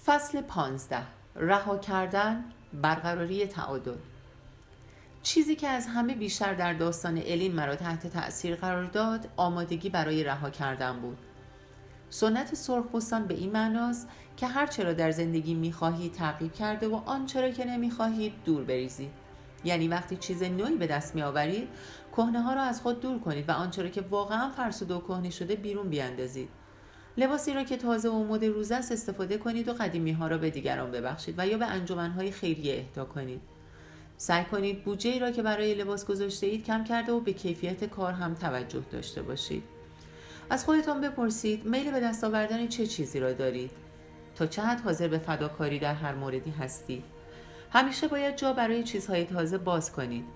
فصل 15. رها کردن، برقراری تعادل. چیزی که از همه بیشتر در داستان الین مرا تحت تأثیر قرار داد، آمادگی برای رها کردن بود. سنت سرخپوستان به این معناست که هر چه را در زندگی می‌خواهید تعقیب کرده و آنچه را که نمی‌خواهید دور بریزید. یعنی وقتی چیز نوعی به دست می‌آورید، کهنه‌ها را از خود دور کنید و آنچه را که واقعاً فرسوده و کهنه شده بیرون بیاندازید. لباسی را که تازه و مد روز است استفاده کنید و قدیمی‌ها را به دیگران ببخشید و یا به انجمن‌های خیریه اهدا کنید. سعی کنید بودجه‌ای را که برای لباس گذاشته اید کم کرده و به کیفیت کار هم توجه داشته باشید. از خودتان بپرسید میل به دست آوردن چه چیزی را دارید؟ تا چه حد حاضر به فداکاری در هر موردی هستید؟ همیشه باید جا برای چیزهای تازه باز کنید.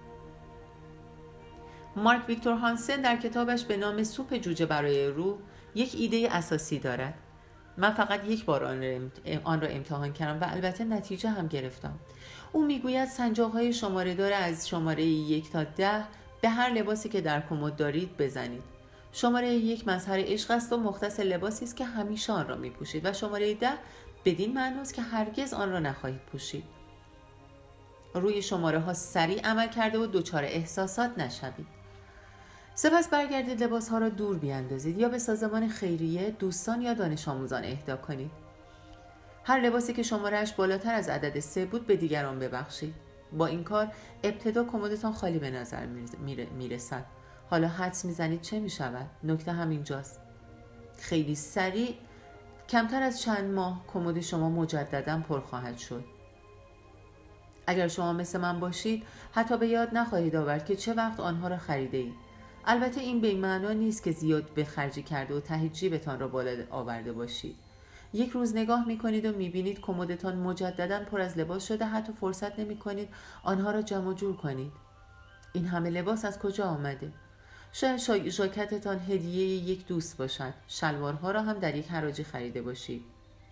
مارک ویکتور هانسن در کتابش به نام سوپ جوجه برای روح یک ایده اساسی دارد. من فقط یک بار آن را امتحان کردم و البته نتیجه هم گرفتم. او میگوید سنجاق‌های شماره‌دار از شماره 1 تا 10 به هر لباسی که در کمد دارید بزنید. شماره 1 مظهر عشق است و مختص لباسی است که همیشه آن را میپوشید و شماره 10 بدین معنی است که هرگز آن را نخواهید پوشید. روی شماره ها سریع عمل کرده و دچار احساسات نشوید. سپس برگردید لباس‌ها را دور بیاندازید یا به سازمان خیریه، دوستان یا دانش آموزان اهدا کنید. هر لباسی که شماره‌اش بالاتر از عدد 3 بود به دیگران ببخشید. با این کار ابتدا کمدتان خالی به نظر میرسد. حالا حدس میزنید چه میشود؟ نکته همینجاست. خیلی سریع، کمتر از چند ماه کمد شما مجدداً پر خواهد شد. اگر شما مثل من باشید حتی به یاد نخواهید آورد که چه وقت آنها را خریده اید. البته این به این معنا نیست که زیاد به خرجی کرده و ته جیبتان را بالا آورده باشید. یک روز نگاه می‌کنید و می‌بینید کمدتان مجدداً پر از لباس شده، حتی فرصت نمی‌کنید آنها را جمع و جور کنید. این همه لباس از کجا آمده؟ شاید ژاکتتان هدیه یک دوست باشد. شلوارها را هم در یک حراجی خریده باشید.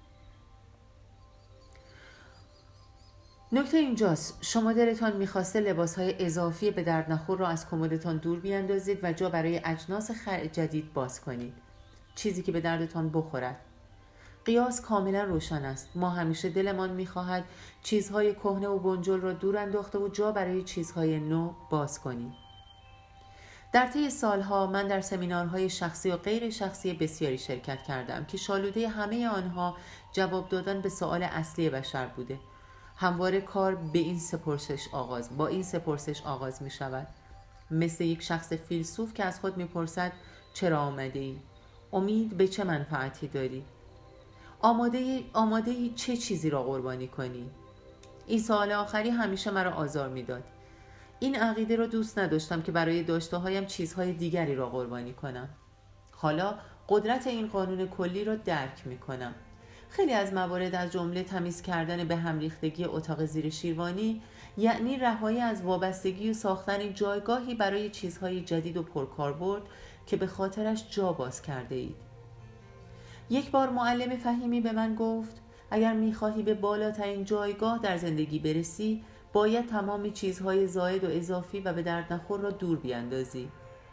نکته اینجاست شما دلتان می‌خواسته لباس‌های اضافی به درد نخور را از کمدتان دور بیاندازید و جا برای اجناس جدید باز کنید. چیزی که به دردتان بخورد. قیاس کاملا روشن است. ما همیشه دلمان می‌خواهد چیزهای کهنه و بنجل را دور انداخته و جا برای چیزهای نو باز کنید. در طی سالها من در سمینارهای شخصی و غیر شخصی بسیاری شرکت کردم که شالوده همه آنها جواب دادن به سؤال اصلی بشر بوده. همواره کار با این سپرسش آغاز می شود. مثل یک شخص فیلسوف که از خود می پرسد چرا آمده ای؟ امید به چه منفعتی داری؟ آماده ای چه چیزی را قربانی کنی؟ این سوال آخری همیشه مرا آزار می داد. این عقیده را دوست نداشتم که برای داشته هایم چیزهای دیگری را قربانی کنم. حالا قدرت این قانون کلی را درک می کنم. خیلی از موارد از جمله تمیز کردن به هم ریختگی اتاق زیر شیروانی یعنی رهایی از وابستگی و ساختن جایگاهی برای چیزهای جدید و پرکاربرد که به خاطرش جا باز کرده اید. یک بار معلم فهیمی به من گفت اگر می‌خواهی به بالاترین جایگاه در زندگی برسی باید تمام چیزهای زائد و اضافی و به درد نخور را دور بیاندازی.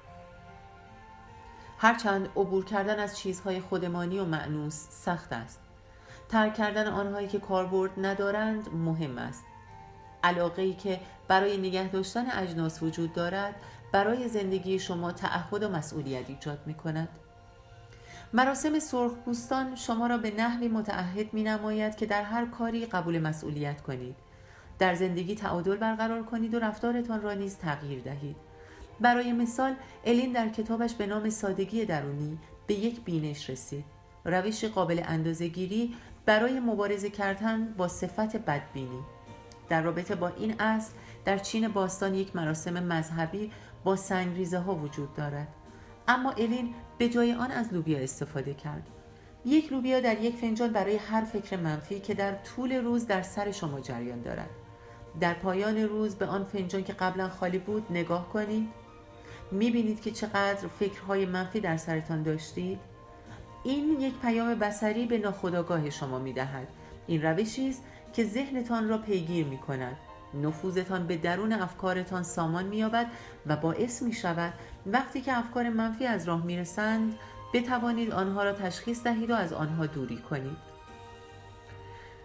هرچند عبور کردن از چیزهای خودمانی و مأنوس سخت است، ترک کردن آنهایی که کاربرد ندارند مهم است. علاقه‌ای که برای نگه داشتن اجناس وجود دارد برای زندگی شما تعهد و مسئولیت ایجاد می‌کند. مراسم سرخپوستان شما را به نحوی متعهد می‌نماید که در هر کاری قبول مسئولیت کنید. در زندگی تعادل برقرار کنید و رفتارتان را نیز تغییر دهید. برای مثال الین در کتابش به نام سادگی درونی به یک بینش رسید. روش قابل اندازه‌گیری برای مبارزه کردن با صفت بدبینی. در رابطه با این اصل در چین باستان یک مراسم مذهبی با سنگریزه ها وجود دارد. اما الین به جای آن از لوبیا استفاده کرد. یک لوبیا در یک فنجان برای هر فکر منفی که در طول روز در سر شما جریان دارد. در پایان روز به آن فنجان که قبلا خالی بود نگاه کنید. می‌بینید که چقدر فکرهای منفی در سرتان داشتید. این یک پیام بصری به ناخودآگاه شما می‌دهد. این روشی است که ذهنتان را پیگیر می‌کند. نفوذتان به درون افکارتان سامان می‌یابد و باعث می‌شود وقتی که افکار منفی از راه می‌رسند بتوانید آنها را تشخیص دهید و از آنها دوری کنید.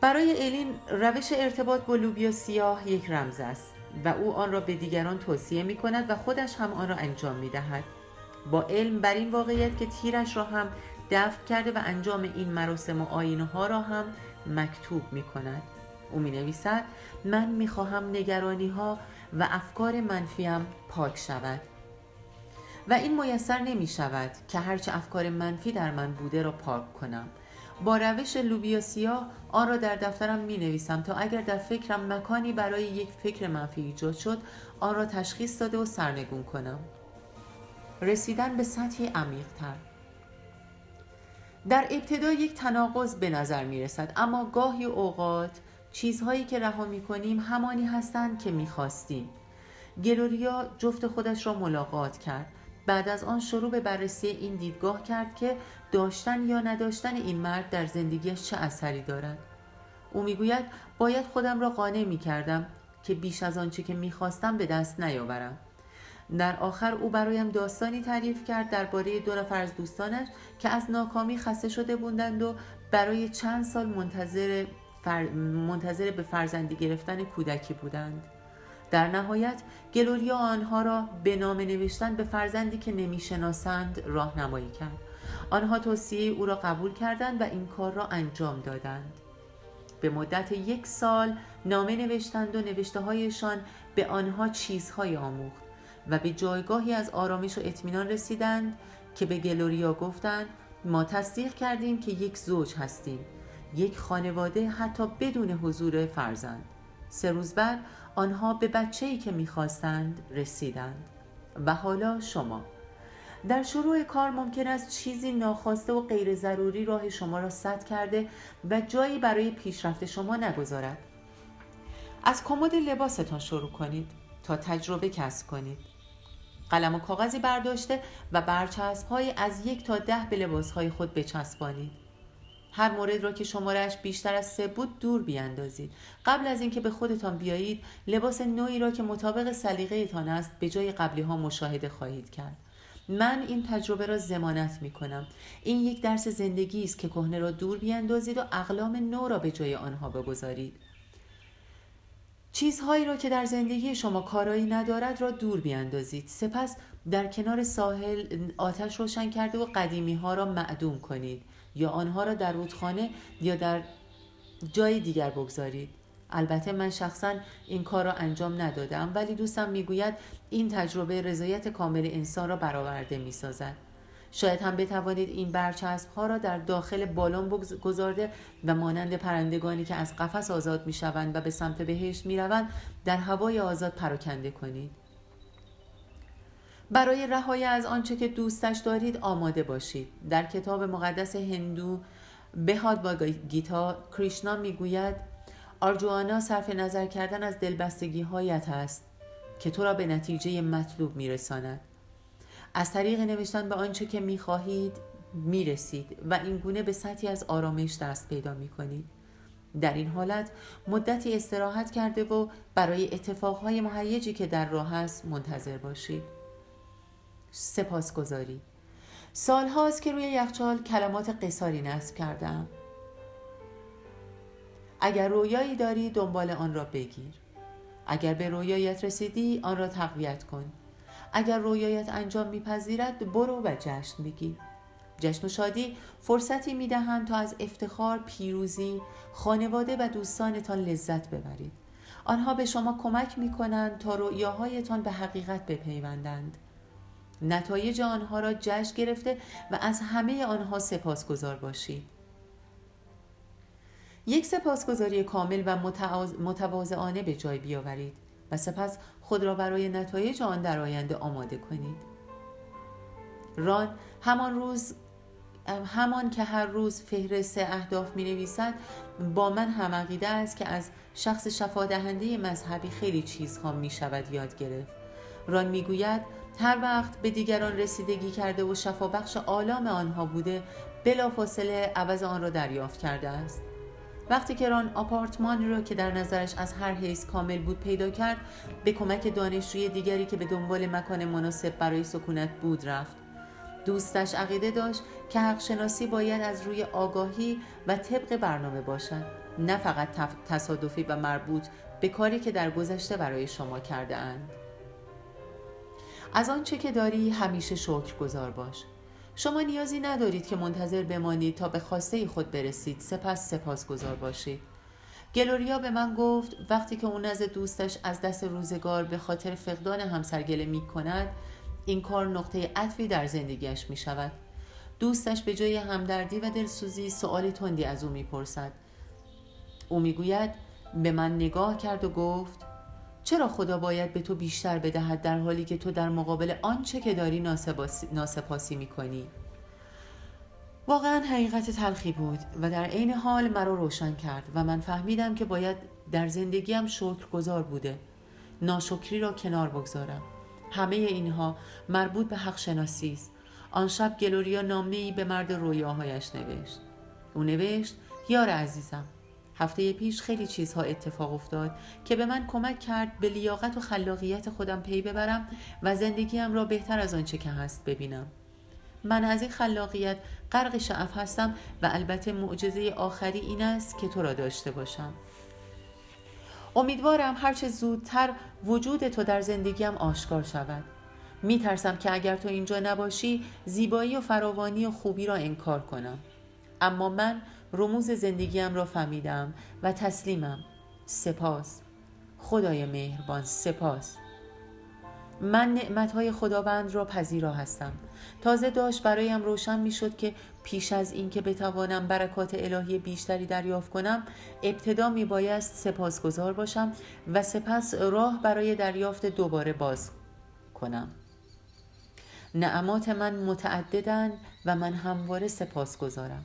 برای الین روش ارتباط با لوبیا سیاه یک رمز است و او آن را به دیگران توصیه می کند و خودش هم آن را انجام می دهد. با علم بر این واقعیت که تیرش را هم دفن کرده و انجام این مراسم و آیین‌ها را هم مکتوب می کند. او می نویسد: من می خواهم نگرانی ها و افکار منفیم پاک شود و این میسر نمی شود که هرچه افکار منفی در من بوده را پاک کنم. با روش لوبیا سیاه آن را در دفترم می نویسم تا اگر در فکرم مکانی برای یک فکر منفی ایجاد شد آن را تشخیص داده و سرنگون کنم. رسیدن به سطحی عمیق‌تر. در ابتدا یک تناقض به نظر می رسد، اما گاهی اوقات چیزهایی که رها می کنیم همانی هستند که می خواستیم. گلوریا جفت خودش را ملاقات کرد. بعد از آن شروع به بررسی این دیدگاه کرد که داشتن یا نداشتن این مرد در زندگیش چه اثری دارد. او میگوید باید خودم را قانع می‌کردم که بیش از آنچه که می‌خواستم به دست نیاورم. در آخر او برایم داستانی تعریف کرد درباره 2 نفر از دوستانش که از ناکامی خسته شده بودند و برای چند سال منتظر به فرزندی گرفتن کودکی بودند. در نهایت گلوریا آنها را به نامه نوشتن به فرزندی که نمیشناسند راهنمایی کرد. آنها توصیه او را قبول کردند و این کار را انجام دادند. به مدت 1 سال نامه نوشتند و نوشته‌هایشان به آنها چیزهای آموخت و به جایگاهی از آرامش و اطمینان رسیدند که به گلوریا گفتند ما تصدیق کردیم که یک زوج هستیم، یک خانواده، حتی بدون حضور فرزند. 3 روز بعد آنها به بچه‌ای که می‌خواستند رسیدند. و حالا شما در شروع کار ممکن است چیزی ناخواسته و غیر ضروری راه شما را سد کرده و جایی برای پیشرفت شما نگذارد. از کمد لباستان شروع کنید تا تجربه کسب کنید. قلم و کاغذی برداشته و برچسب‌های از 1 تا 10 به لباس‌های خود بچسبانید. هر مورد را که شماره‌اش بیشتر از 3 بود دور بیاندازید. قبل از اینکه به خودتان بیایید لباس نوعی را که مطابق سلیقه‌تان است به جای قبلی ها مشاهده خواهید کرد. من این تجربه را ضمانت می‌کنم. این یک درس زندگی است که کهنه را دور بیاندازید و اقلام نو را به جای آنها بگذارید. چیزهایی را که در زندگی شما کارایی ندارد را دور بیاندازید. سپس در کنار ساحل آتش روشن کرده و قدیمی‌ها را معدوم کنید یا آنها را در رودخانه یا در جای دیگر بگذارید. البته من شخصا این کار را انجام ندادم، ولی دوستم میگوید این تجربه رضایت کامل انسان را برآورده میسازد. شاید هم بتوانید این برچسب‌ها را در داخل بالون گذارده و مانند پرندگانی که از قفس آزاد میشوند و به سمت بهشت میروند در هوای آزاد پراکنده کنید. برای رهایی از آنچه که دوستش دارید آماده باشید. در کتاب مقدس هندو بهاد گیتا کریشنا میگوید آرجوانا صرف نظر کردن از دلبستگی‌هایت است که تو را به نتیجه مطلوب میرساند. از طریق نوشتن به آنچه که میخواهید میرسید و این گونه به سطحی از آرامش دست پیدا میکنید. در این حالت مدتی استراحت کرده و برای اتفاقهای مهیجی که در راه است منتظر باشید. سپاسگزاری. سال هاست که روی یخچال کلمات قصاری نصب کردم. اگر رویایی داری دنبال آن را بگیر. اگر به رویایت رسیدی آن را تقویت کن. اگر رویایت انجام میپذیرد برو و جشن بگیر. جشن و شادی فرصتی میدهند تا از افتخار، پیروزی، خانواده و دوستانتان لذت ببرید. آنها به شما کمک میکنند تا رویاهایتان به حقیقت بپیوندند. نتایج آنها را جشن گرفته و از همه آنها سپاسگزار باشید. یک سپاسگزاری کامل و متواضعانه به جای بیاورید و سپس خود را برای نتایج آن در آینده آماده کنید. ران همان که هر روز فهرست اهداف می نویسد با من هم عقیده است که از شخص شفادهنده مذهبی خیلی چیزها می شود یاد گرفت. ران می گوید هر وقت به دیگران رسیدگی کرده و شفابخش آلام آنها بوده بلافاصله عوض آن را دریافت کرده است. وقتی که ران آپارتمانی را که در نظرش از هر حیث کامل بود پیدا کرد به کمک دانشجوی دیگری که به دنبال مکان مناسب برای سکونت بود رفت. دوستش عقیده داشت که حق شناسی باید از روی آگاهی و طبق برنامه باشد، نه فقط تصادفی و مربوط به کاری که در گذشته برای شما کرده اند. از آنچه که داری همیشه شکرگزار باش. شما نیازی ندارید که منتظر بمانید تا به خواسته خود برسید سپس سپاسگزار باشید. گلوریا به من گفت وقتی که اون نزد دوستش از دست روزگار به خاطر فقدان همسر گله می کند، این کار نقطه عطفی در زندگیش می شود. دوستش به جای همدردی و دلسوزی سؤال تندی از او می پرسد. او می گوید به من نگاه کرد و گفت چرا خدا باید به تو بیشتر بدهد در حالی که تو در مقابل آنچه که داری ناسپاسی می کنی؟ واقعا حقیقت تلخی بود و در عین حال مرا روشن کرد و من فهمیدم که باید در زندگیم شکرگزار بوده، ناشکری را کنار بگذارم. همه اینها مربوط به حق شناسی است. آن شب گلوریا نامه‌ای به مرد رویاهایش نوشت. او نوشت یار عزیزم، هفته پیش خیلی چیزها اتفاق افتاد که به من کمک کرد به لیاقت و خلاقیت خودم پی ببرم و زندگیم را بهتر از آنچه که هست ببینم. من از این خلاقیت غرق شعف هستم و البته معجزه آخری این است که تو را داشته باشم. امیدوارم هرچه زودتر وجود تو در زندگیم آشکار شود. میترسم که اگر تو اینجا نباشی زیبایی و فراوانی و خوبی را انکار کنم. اما من رموز زندگیم را فهمیدم و تسلیمم. سپاس خدای مهربان، سپاس. من نعمتهای خداوند را پذیرا هستم. تازه داشت برایم روشن می شد که پیش از این که بتوانم برکات الهی بیشتری دریافت کنم، ابتدا می بایست سپاسگزار باشم و سپس راه برای دریافت دوباره باز کنم. نعمات من متعددند و من همواره سپاسگزارم.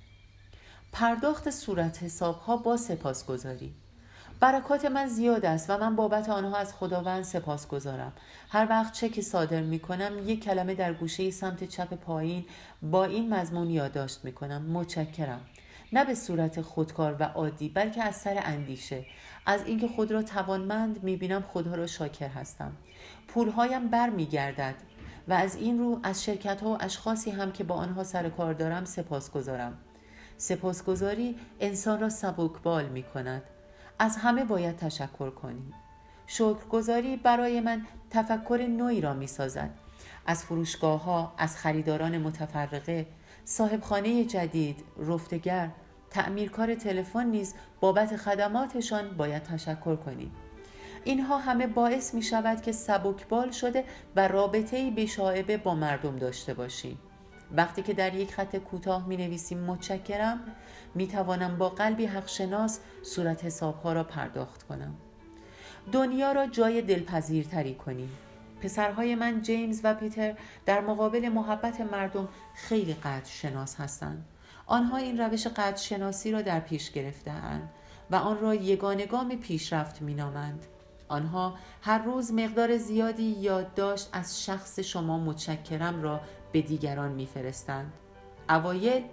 پرداخت صورت حسابها با سپاسگزاری. برکات من زیاد است و من بابت آنها از خداوند سپاسگزارم. هر وقت چک صادر می کنم یک کلمه در گوشه سمت چپ پایین با این مضمون یادداشت می کنم: متشکرم. نه به صورت خودکار و عادی، بلکه از سر اندیشه، از اینکه خود را توانمند می بینم خدا را شاکر هستم. پولهایم بر می گردد و از این رو از شرکت‌ها و اشخاصی هم که با آنها سر کار دارم سپاسگزارم. سپاسگزاری انسان را سبکبال می کند. از همه باید تشکر کنیم. شکرگزاری برای من تفکر نوعی را می سازد. از فروشگاه‌ها، از خریداران متفرقه، صاحبخانه جدید، رفتگر، تعمیرکار تلفن نیز بابت خدماتشان باید تشکر کنیم. اینها همه باعث می شود که سبکبال شده و رابطه‌ای بی‌شائبه با مردم داشته باشیم. وقتی که در یک خط کوتاه می نویسیم متشکرم، می توانم با قلبی حق شناس صورت حسابها را پرداخت کنم. دنیا را جای دلپذیرتری کنیم. پسرهای من جیمز و پیتر در مقابل محبت مردم خیلی قدر شناس هستند. آنها این روش قدر شناسی را در پیش گرفته‌اند و آن را یگانه گام پیشرفت می نامند. آنها هر روز مقدار زیادی یادداشت از شخص شما متشکرم را به دیگران می‌فرستند. اوایل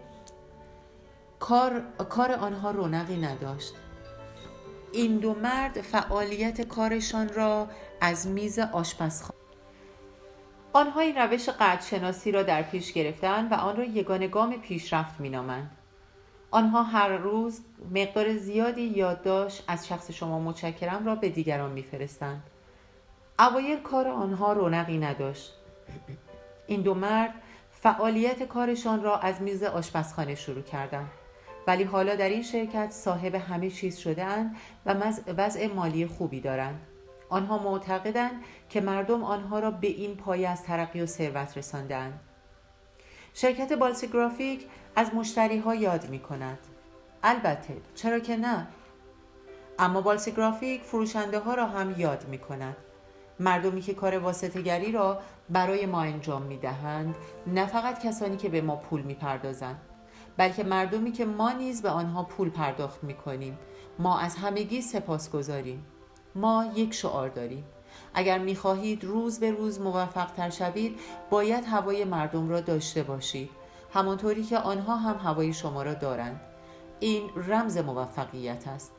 کار آنها رونقی نداشت. این دو مرد فعالیت کارشان را از میز آشپزخانه آنها این روش قدرشناسی را در پیش گرفتند و آن را یگانه گام پیشرفت می‌نامند. آنها هر روز مقدار زیادی یادداشت از شخص شما متشکرم را به دیگران می‌فرستند. اوایل کار آنها رونقی نداشت. این دو مرد فعالیت کارشان را از میز آشپزخانه شروع کردند، ولی حالا در این شرکت صاحب همه چیز شده‌اند و وضع مالی خوبی دارند. آنها معتقدند که مردم آنها را به این پایه از ترقی و ثروت رسانده‌اند. شرکت بالسیگرافیک از مشتری‌ها یاد می‌کند. البته چرا که نه؟ اما بالسیگرافیک فروشنده‌ها را هم یاد می‌کند. مردمی که کار واسطه‌گری را برای ما انجام می‌دهند نه فقط کسانی که به ما پول می‌پردازند، بلکه مردمی که ما نیز به آنها پول پرداخت می‌کنیم. ما از همگی سپاسگزاریم. ما یک شعار داریم: اگر می‌خواهید روز به روز موفق‌تر شوید، باید هوای مردم را داشته باشید، همانطوری که آنها هم هوای شما را دارند. این رمز موفقیت است.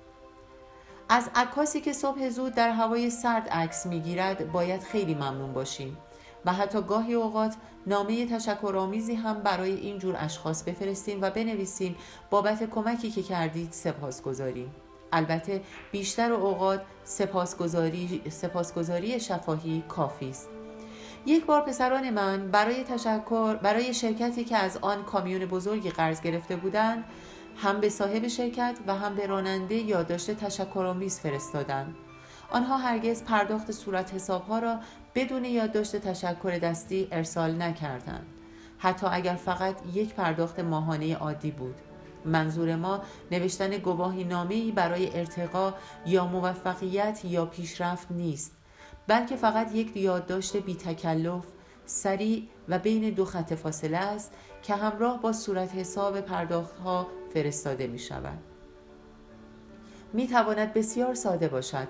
از عکاسی که صبح زود در هوای سرد عکس می‌گیرد باید خیلی ممنون باشیم. و حتی گاهی اوقات نامه تشکرآمیزی هم برای این جور اشخاص بفرستیم و بنویسیم بابت کمکی که کردید سپاسگزاریم. البته بیشتر اوقات سپاسگزاری شفاهی کافی است. یک بار پسران من برای شرکتی که از آن کامیون بزرگی قرض گرفته بودند هم به صاحب شرکت و هم به راننده یادداشت تشکرآمیز فرستادند. آنها هرگز پرداخت صورت حسابها را بدون یادداشت تشکر دستی ارسال نکردند، حتی اگر فقط یک پرداخت ماهانه عادی بود. منظور ما نوشتن گواهی نامه‌ای برای ارتقا یا موفقیت یا پیشرفت نیست، بلکه فقط یک یادداشت بی تکلف، سریع و بین دو خط فاصله است که همراه با صورت حساب پرداخت‌ها فرستاده می شود. می تواند بسیار ساده باشد: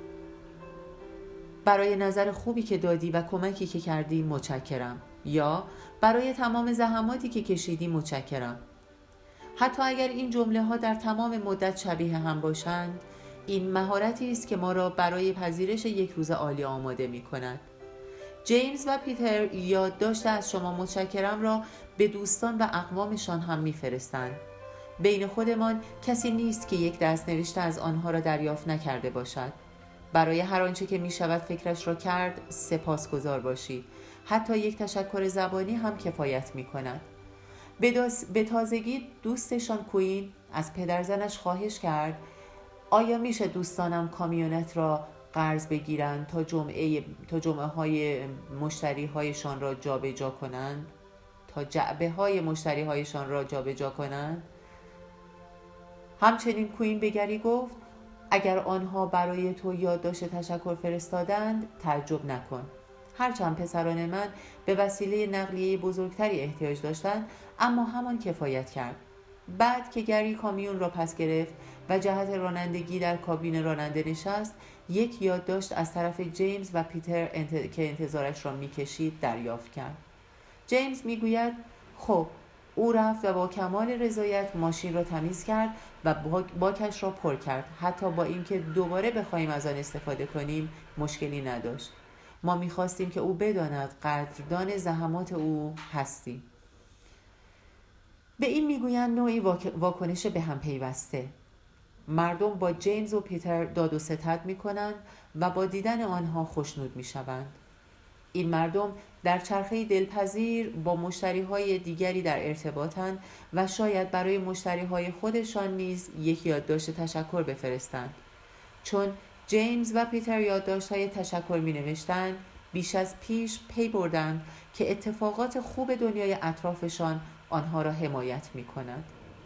برای نظر خوبی که دادی و کمکی که کردی متشکرم، یا برای تمام زحماتی که کشیدی متشکرم. حتی اگر این جمله ها در تمام مدت شبیه هم باشند، این مهارتی است که ما را برای پذیرش یک روز عالی آماده می کند. جیمز و پیتر یادداشت از شما متشکرم را به دوستان و اقوامشان هم می فرستند. بین خودمان کسی نیست که یک دست نوشته از آنها را دریافت نکرده باشد. برای هر آنچه که می شود فکرش را کرد سپاسگزار باشید. حتی یک تشکر زبانی هم کفایت می کند. به تازگی دوستشان کوین از پدرزنش خواهش کرد آیا میشه دوستانم کامیونت را قرض بگیرند تا جمعه های مشتری هایشان را جابجا کنند، تا جعبه های مشتری هایشان را جابجا کنند. همچنین کوین به گری گفت اگر آنها برای تو یادداشت تشکر فرستادند تعجب نکن. هرچند پسران من به وسیله نقلیه بزرگتری احتیاج داشتند، اما همان کفایت کرد. بعد که گری کامیون را پس گرفت و جهت رانندگی در کابین راننده نشست، یک یادداشت از طرف جیمز و پیتر که انتظارش را می‌کشید دریافت کرد. جیمز میگوید خب او رفت و با کمال رضایت ماشین را تمیز کرد و باکش را پر کرد. حتی با اینکه دوباره بخواهیم از آن استفاده کنیم مشکلی نداشت. ما می‌خواستیم که او بداند قدردان زحمات او هستیم. به این میگویند نوعی واکنش به هم پیوسته. مردم با جیمز و پیتر داد و ستد میکنند و با دیدن آنها خوشنود میشوند. این مردم در چرخه دلپذیر با مشتریهای دیگری در ارتباطند و شاید برای مشتریهای خودشان نیز یک یادداشت تشکر بفرستند. چون جیمز و پیتر یادداشت‌های تشکر می‌نوشتند، بیش از پیش پی بردند که اتفاقات خوب دنیای اطرافشان آنها را حمایت می‌کند.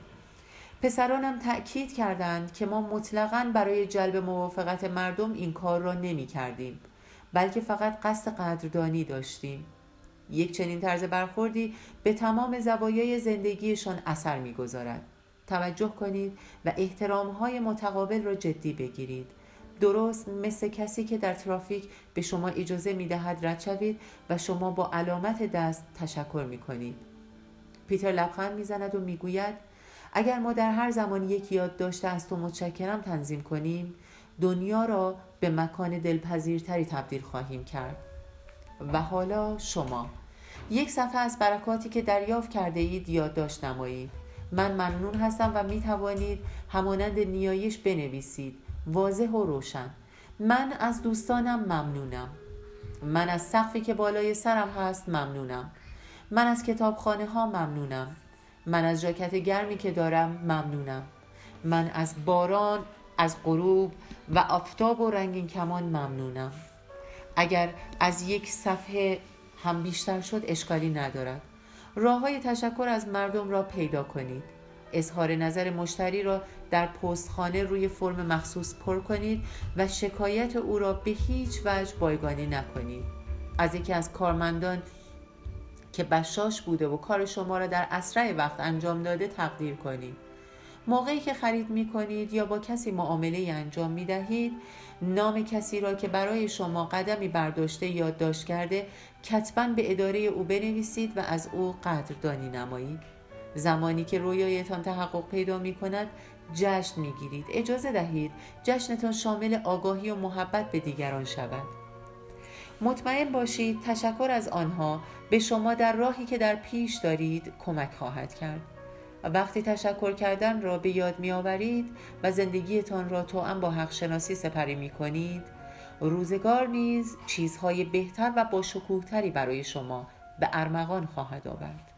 پسرانم تأکید کردند که ما مطلقاً برای جلب موافقت مردم این کار را نمی‌کردیم، بلکه فقط قصد قدردانی داشتیم. یک چنین طرز برخوردی به تمام زوایای زندگیشان اثر می‌گذارد. توجه کنید و احترام‌های متقابل را جدی بگیرید. درست مثل کسی که در ترافیک به شما اجازه می‌دهد رد شوید و شما با علامت دست تشکر می‌کنید. پیتر لبخند می‌زند و می‌گوید اگر ما در هر زمان یک یادداشت از تو متشکرم تنظیم کنیم، دنیا را به مکان دلپذیرتری تبدیل خواهیم کرد. و حالا شما یک صفحه از برکاتی که دریافت کرده اید یادداشت نمایید. من ممنون هستم و می توانید همانند نیایش بنویسید، واضح و روشن. من از دوستانم ممنونم. من از سقفی که بالای سرم هست ممنونم. من از کتابخانه ها ممنونم. من از ژاکت گرمی که دارم ممنونم. من از باران، از غروب و آفتاب و رنگین کمان ممنونم. اگر از یک صفحه هم بیشتر شد اشکالی ندارد. راه‌های تشکر از مردم را پیدا کنید. اظهار نظر مشتری را در پستخانه روی فرم مخصوص پر کنید و شکایت او را به هیچ وجه بایگانی نکنید. از یکی از کارمندان که بشاش بوده و کار شما را در اسرع وقت انجام داده تقدیر کنید. موقعی که خرید می کنید یا با کسی معامله انجام می دهید، نام کسی را که برای شما قدمی برداشته یادداشت کرده کتباً به اداره او بنویسید و از او قدردانی نمایید. زمانی که رویایتان تحقق پیدا می کند جشن می گیرید. اجازه دهید جشنتان شامل آگاهی و محبت به دیگران شود. مطمئن باشید تشکر از آنها به شما در راهی که در پیش دارید کمک خواهد کرد. وقتی تشکر کردن را به یاد می آورید و زندگیتان را توأم با حق شناسی سپری می کنید، روزگار نیز چیزهای بهتر و با شکوه‌تری برای شما به ارمغان خواهد آورد.